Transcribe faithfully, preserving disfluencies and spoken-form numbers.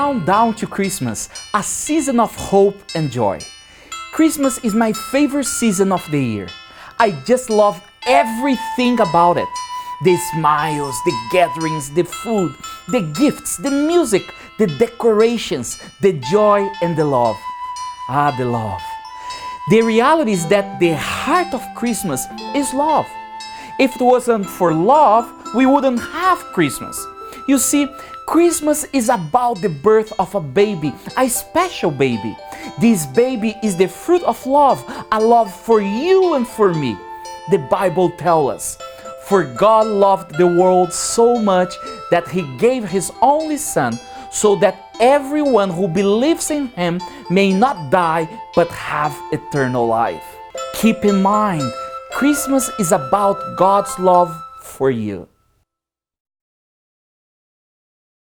countdown to Christmas, a season of hope and joy. Christmas is my favorite season of the year. I just love everything about it. The smiles, the gatherings, the food, the gifts, the music, the decorations, the joy and the love. Ah, the love. The reality is that the heart of Christmas is love. If it wasn't for love, we wouldn't have Christmas. You see, Christmas is about the birth of a baby, a special baby. This baby is the fruit of love, a love for you and for me. The Bible tells us, "For God loved the world so much that He gave His only Son, so that everyone who believes in Him may not die but have eternal life." Keep in mind, Christmas is about God's love for you.